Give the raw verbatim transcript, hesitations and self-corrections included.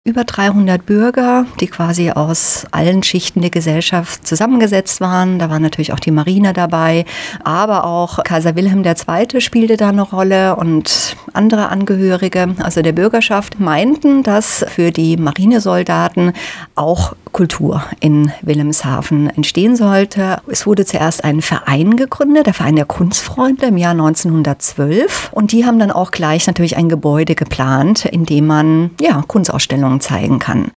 über dreihundert Bürger, die quasi aus allen Schichten der Gesellschaft zusammengesetzt waren. Da war natürlich auch die Marine dabei, aber auch Kaiser Wilhelm der Zweite spielte da eine Rolle und andere Angehörige, also der Bürgerschaft, meinten, dass für die Marinesoldaten auch Kultur in Wilhelmshaven entstehen sollte. Es wurde zuerst ein Verein gegründet, der Verein der Kunstfreunde im Jahr neunzehnhundertzwölf. Und die haben dann auch gleich natürlich ein Gebäude geplant, in dem man ja Kunstausstellungen zeigen kann.